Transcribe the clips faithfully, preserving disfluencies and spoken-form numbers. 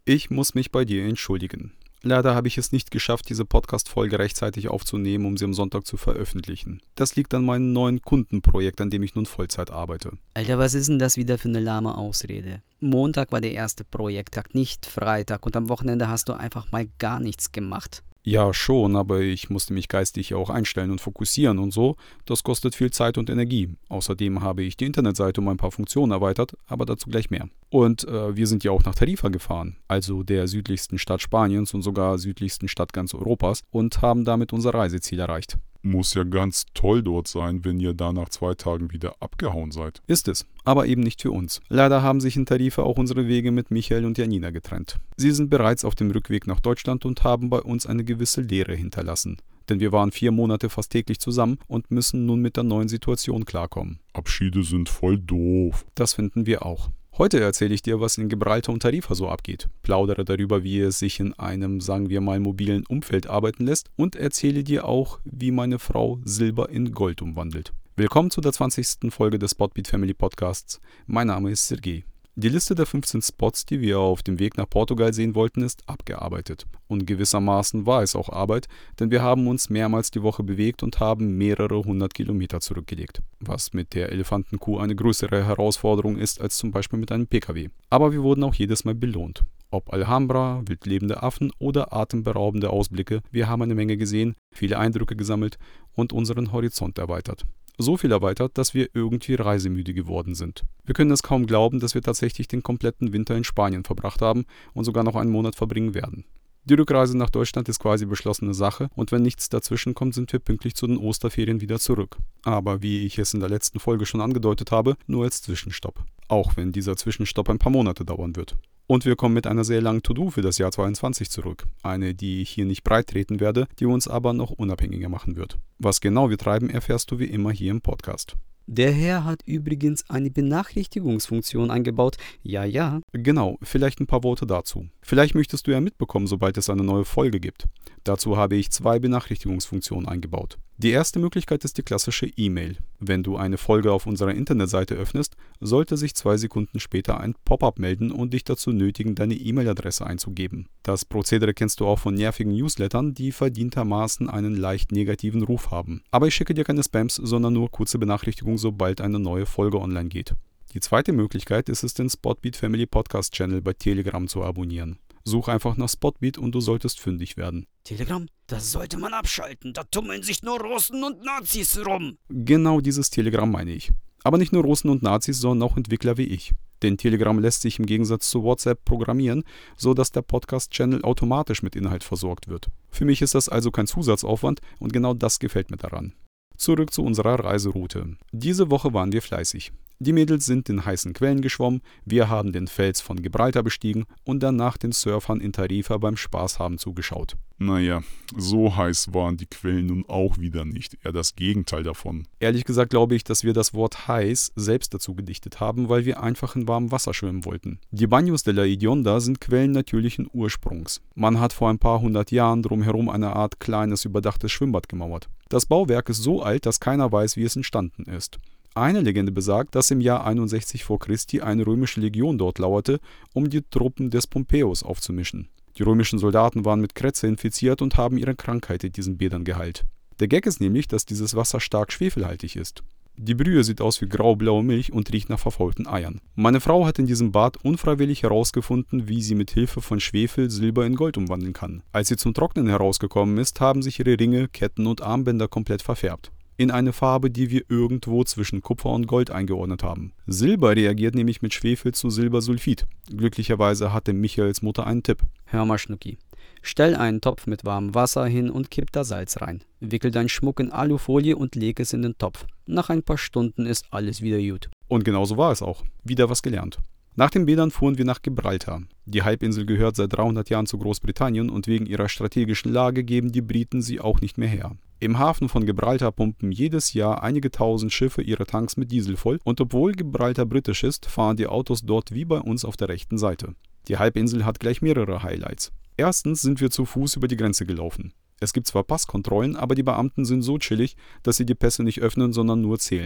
Ich muss mich bei dir entschuldigen. Leider habe ich es nicht geschafft, diese Podcast-Folge rechtzeitig aufzunehmen, um sie am Sonntag zu veröffentlichen. Das liegt an meinem neuen Kundenprojekt, an dem ich nun Vollzeit arbeite. Alter, was ist denn das wieder für eine lahme Ausrede? Montag war der erste Projekttag, nicht Freitag, und am Wochenende hast du einfach mal gar nichts gemacht. Ja, schon, aber ich musste mich geistig auch einstellen und fokussieren und so. Das kostet viel Zeit und Energie. Außerdem habe ich die Internetseite um ein paar Funktionen erweitert, aber dazu gleich mehr. Und äh, wir sind ja auch nach Tarifa gefahren, also der südlichsten Stadt Spaniens und sogar südlichsten Stadt ganz Europas, und haben damit unser Reiseziel erreicht. Muss ja ganz toll dort sein, wenn ihr da nach zwei Tagen wieder abgehauen seid. Ist es, aber eben nicht für uns. Leider haben sich in Tarifa auch unsere Wege mit Michael und Janina getrennt. Sie sind bereits auf dem Rückweg nach Deutschland und haben bei uns eine gewisse Leere hinterlassen. Denn wir waren vier Monate fast täglich zusammen und müssen nun mit der neuen Situation klarkommen. Abschiede sind voll doof. Das finden wir auch. Heute erzähle ich dir, was in Gibraltar und Tarifa so abgeht, plaudere darüber, wie es sich in einem, sagen wir mal, mobilen Umfeld arbeiten lässt und erzähle dir auch, wie meine Frau Silber in Gold umwandelt. Willkommen zu der zwanzigsten Folge des Spotbeat Family Podcasts. Mein Name ist Sergej. Die Liste der fünfzehn Spots, die wir auf dem Weg nach Portugal sehen wollten, ist abgearbeitet. Und gewissermaßen war es auch Arbeit, denn wir haben uns mehrmals die Woche bewegt und haben mehrere hundert Kilometer zurückgelegt. Was mit der Elefantenkuh eine größere Herausforderung ist als zum Beispiel mit einem P K W. Aber wir wurden auch jedes Mal belohnt. Ob Alhambra, wildlebende Affen oder atemberaubende Ausblicke, wir haben eine Menge gesehen, viele Eindrücke gesammelt und unseren Horizont erweitert. So viel erweitert, dass wir irgendwie reisemüde geworden sind. Wir können es kaum glauben, dass wir tatsächlich den kompletten Winter in Spanien verbracht haben und sogar noch einen Monat verbringen werden. Die Rückreise nach Deutschland ist quasi beschlossene Sache und wenn nichts dazwischen kommt, sind wir pünktlich zu den Osterferien wieder zurück. Aber wie ich es in der letzten Folge schon angedeutet habe, nur als Zwischenstopp. Auch wenn dieser Zwischenstopp ein paar Monate dauern wird. Und wir kommen mit einer sehr langen To-Do für das Jahr zweiundzwanzig zurück. Eine, die ich hier nicht breit treten werde, die uns aber noch unabhängiger machen wird. Was genau wir treiben, erfährst du wie immer hier im Podcast. Der Herr hat übrigens eine Benachrichtigungsfunktion eingebaut. Ja, ja. Genau, vielleicht ein paar Worte dazu. Vielleicht möchtest du ja mitbekommen, sobald es eine neue Folge gibt. Dazu habe ich zwei Benachrichtigungsfunktionen eingebaut. Die erste Möglichkeit ist die klassische E-Mail. Wenn du eine Folge auf unserer Internetseite öffnest, sollte sich zwei Sekunden später ein Pop-up melden und dich dazu nötigen, deine E-Mail-Adresse einzugeben. Das Prozedere kennst du auch von nervigen Newslettern, die verdientermaßen einen leicht negativen Ruf haben. Aber ich schicke dir keine Spams, sondern nur kurze Benachrichtigungen, sobald eine neue Folge online geht. Die zweite Möglichkeit ist es, den Spotbeat Family Podcast Channel bei Telegram zu abonnieren. Such einfach nach Spotbeat und du solltest fündig werden. Telegram? Das sollte man abschalten. Da tummeln sich nur Russen und Nazis rum. Genau dieses Telegram meine ich. Aber nicht nur Russen und Nazis, sondern auch Entwickler wie ich. Denn Telegram lässt sich im Gegensatz zu WhatsApp programmieren, so dass der Podcast-Channel automatisch mit Inhalt versorgt wird. Für mich ist das also kein Zusatzaufwand und genau das gefällt mir daran. Zurück zu unserer Reiseroute. Diese Woche waren wir fleißig. Die Mädels sind in heißen Quellen geschwommen, wir haben den Fels von Gibraltar bestiegen und danach den Surfern in Tarifa beim Spaß haben zugeschaut. Naja, so heiß waren die Quellen nun auch wieder nicht, eher das Gegenteil davon. Ehrlich gesagt glaube ich, dass wir das Wort heiß selbst dazu gedichtet haben, weil wir einfach in warmem Wasser schwimmen wollten. Die Baños de la Idionda sind Quellen natürlichen Ursprungs. Man hat vor ein paar hundert Jahren drumherum eine Art kleines überdachtes Schwimmbad gemauert. Das Bauwerk ist so alt, dass keiner weiß, wie es entstanden ist. Eine Legende besagt, dass im Jahr einundsechzig vor Christi eine römische Legion dort lauerte, um die Truppen des Pompeius aufzumischen. Die römischen Soldaten waren mit Krätze infiziert und haben ihre Krankheit in diesen Bädern geheilt. Der Gag ist nämlich, dass dieses Wasser stark schwefelhaltig ist. Die Brühe sieht aus wie graublaue Milch und riecht nach verfaulten Eiern. Meine Frau hat in diesem Bad unfreiwillig herausgefunden, wie sie mit Hilfe von Schwefel Silber in Gold umwandeln kann. Als sie zum Trocknen herausgekommen ist, haben sich ihre Ringe, Ketten und Armbänder komplett verfärbt. In eine Farbe, die wir irgendwo zwischen Kupfer und Gold eingeordnet haben. Silber reagiert nämlich mit Schwefel zu Silbersulfid. Glücklicherweise hatte Michaels Mutter einen Tipp. Hör mal, Schnucki. Stell einen Topf mit warmem Wasser hin und kipp da Salz rein. Wickel deinen Schmuck in Alufolie und leg es in den Topf. Nach ein paar Stunden ist alles wieder gut. Und genauso war es auch. Wieder was gelernt. Nach den Bädern fuhren wir nach Gibraltar. Die Halbinsel gehört seit dreihundert Jahren zu Großbritannien und wegen ihrer strategischen Lage geben die Briten sie auch nicht mehr her. Im Hafen von Gibraltar pumpen jedes Jahr einige tausend Schiffe ihre Tanks mit Diesel voll und obwohl Gibraltar britisch ist, fahren die Autos dort wie bei uns auf der rechten Seite. Die Halbinsel hat gleich mehrere Highlights. Erstens sind wir zu Fuß über die Grenze gelaufen. Es gibt zwar Passkontrollen, aber die Beamten sind so chillig, dass sie die Pässe nicht öffnen, sondern nur zählen.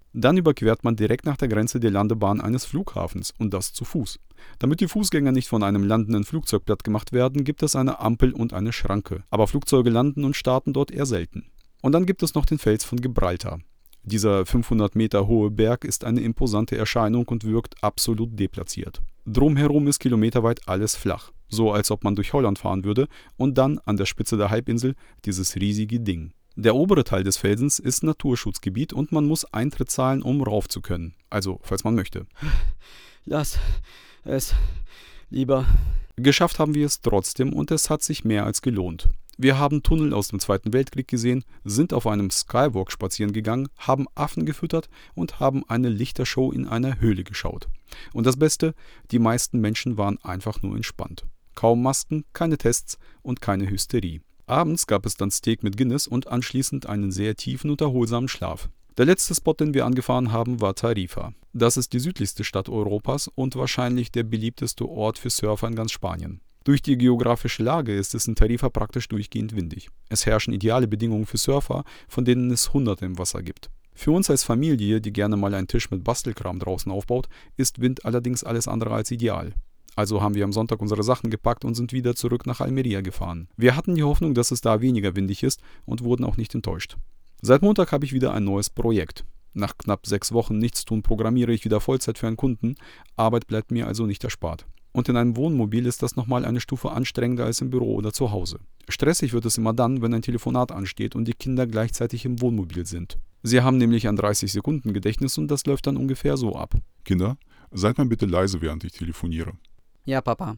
Dann überquert man direkt nach der Grenze die Landebahn eines Flughafens und das zu Fuß. Damit die Fußgänger nicht von einem landenden Flugzeug platt gemacht werden, gibt es eine Ampel und eine Schranke. Aber Flugzeuge landen und starten dort eher selten. Und dann gibt es noch den Fels von Gibraltar. Dieser fünfhundert Meter hohe Berg ist eine imposante Erscheinung und wirkt absolut deplatziert. Drumherum ist kilometerweit alles flach, so als ob man durch Holland fahren würde, und dann an der Spitze der Halbinsel dieses riesige Ding. Der obere Teil des Felsens ist Naturschutzgebiet und man muss Eintritt zahlen, um rauf zu können. Also, falls man möchte. Lass es lieber. Geschafft haben wir es trotzdem und es hat sich mehr als gelohnt. Wir haben Tunnel aus dem Zweiten Weltkrieg gesehen, sind auf einem Skywalk spazieren gegangen, haben Affen gefüttert und haben eine Lichtershow in einer Höhle geschaut. Und das Beste, die meisten Menschen waren einfach nur entspannt. Kaum Masken, keine Tests und keine Hysterie. Abends gab es dann Steak mit Guinness und anschließend einen sehr tiefen und erholsamen Schlaf. Der letzte Spot, den wir angefahren haben, war Tarifa. Das ist die südlichste Stadt Europas und wahrscheinlich der beliebteste Ort für Surfer in ganz Spanien. Durch die geografische Lage ist es in Tarifa praktisch durchgehend windig. Es herrschen ideale Bedingungen für Surfer, von denen es Hunderte im Wasser gibt. Für uns als Familie, die gerne mal einen Tisch mit Bastelkram draußen aufbaut, ist Wind allerdings alles andere als ideal. Also haben wir am Sonntag unsere Sachen gepackt und sind wieder zurück nach Almeria gefahren. Wir hatten die Hoffnung, dass es da weniger windig ist und wurden auch nicht enttäuscht. Seit Montag habe ich wieder ein neues Projekt. Nach knapp sechs Wochen Nichtstun programmiere ich wieder Vollzeit für einen Kunden. Arbeit bleibt mir also nicht erspart. Und in einem Wohnmobil ist das nochmal eine Stufe anstrengender als im Büro oder zu Hause. Stressig wird es immer dann, wenn ein Telefonat ansteht und die Kinder gleichzeitig im Wohnmobil sind. Sie haben nämlich ein dreißig Sekunden Gedächtnis und das läuft dann ungefähr so ab. Kinder, seid mal bitte leise, während ich telefoniere. Ja, Papa.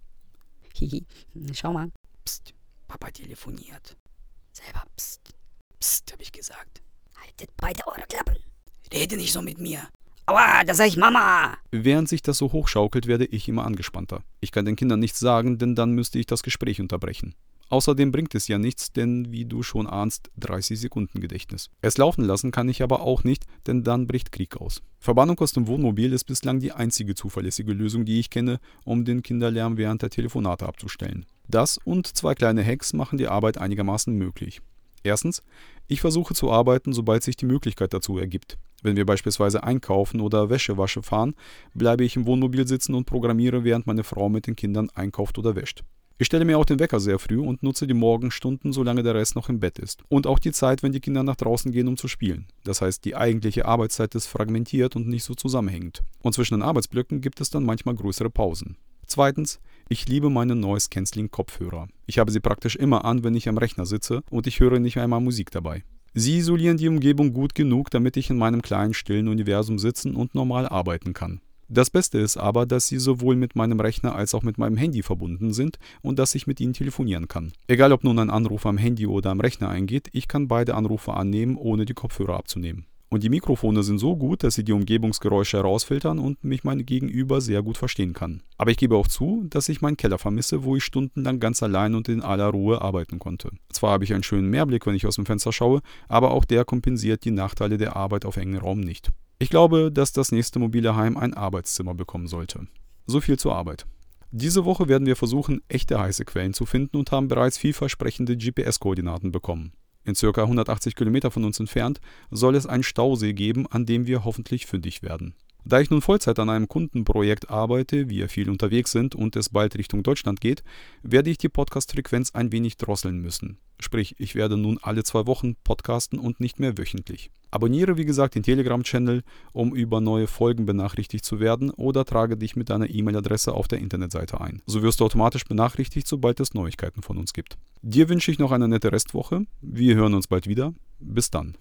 Hihi, schau mal. Psst, Papa telefoniert. Selber psst. Psst, hab ich gesagt. Haltet beide eure Klappen. Rede nicht so mit mir. Aua, da sag ich Mama. Während sich das so hochschaukelt, werde ich immer angespannter. Ich kann den Kindern nichts sagen, denn dann müsste ich das Gespräch unterbrechen. Außerdem bringt es ja nichts, denn wie du schon ahnst, dreißig Sekunden Gedächtnis. Es laufen lassen kann ich aber auch nicht, denn dann bricht Krieg aus. Verbannung aus dem Wohnmobil ist bislang die einzige zuverlässige Lösung, die ich kenne, um den Kinderlärm während der Telefonate abzustellen. Das und zwei kleine Hacks machen die Arbeit einigermaßen möglich. Erstens, ich versuche zu arbeiten, sobald sich die Möglichkeit dazu ergibt. Wenn wir beispielsweise einkaufen oder Wäschewasche fahren, bleibe ich im Wohnmobil sitzen und programmiere, während meine Frau mit den Kindern einkauft oder wäscht. Ich stelle mir auch den Wecker sehr früh und nutze die Morgenstunden, solange der Rest noch im Bett ist. Und auch die Zeit, wenn die Kinder nach draußen gehen, um zu spielen. Das heißt, die eigentliche Arbeitszeit ist fragmentiert und nicht so zusammenhängend. Und zwischen den Arbeitsblöcken gibt es dann manchmal größere Pausen. Zweitens, ich liebe meine Noise-Canceling-Kopfhörer. Ich habe sie praktisch immer an, wenn ich am Rechner sitze und ich höre nicht einmal Musik dabei. Sie isolieren die Umgebung gut genug, damit ich in meinem kleinen, stillen Universum sitzen und normal arbeiten kann. Das Beste ist aber, dass sie sowohl mit meinem Rechner als auch mit meinem Handy verbunden sind und dass ich mit ihnen telefonieren kann. Egal ob nun ein Anruf am Handy oder am Rechner eingeht, ich kann beide Anrufe annehmen, ohne die Kopfhörer abzunehmen. Und die Mikrofone sind so gut, dass sie die Umgebungsgeräusche herausfiltern und mich mein Gegenüber sehr gut verstehen kann. Aber ich gebe auch zu, dass ich meinen Keller vermisse, wo ich stundenlang ganz allein und in aller Ruhe arbeiten konnte. Zwar habe ich einen schönen Meerblick, wenn ich aus dem Fenster schaue, aber auch der kompensiert die Nachteile der Arbeit auf engem Raum nicht. Ich glaube, dass das nächste mobile Heim ein Arbeitszimmer bekommen sollte. So viel zur Arbeit. Diese Woche werden wir versuchen, echte heiße Quellen zu finden und haben bereits vielversprechende G P S-Koordinaten bekommen. In ca. hundertachtzig Kilometer von uns entfernt soll es einen Stausee geben, an dem wir hoffentlich fündig werden. Da ich nun Vollzeit an einem Kundenprojekt arbeite, wir viel unterwegs sind und es bald Richtung Deutschland geht, werde ich die Podcast-Frequenz ein wenig drosseln müssen. Sprich, ich werde nun alle zwei Wochen podcasten und nicht mehr wöchentlich. Abonniere wie gesagt den Telegram-Channel, um über neue Folgen benachrichtigt zu werden, oder trage dich mit deiner E-Mail-Adresse auf der Internetseite ein. So wirst du automatisch benachrichtigt, sobald es Neuigkeiten von uns gibt. Dir wünsche ich noch eine nette Restwoche. Wir hören uns bald wieder. Bis dann.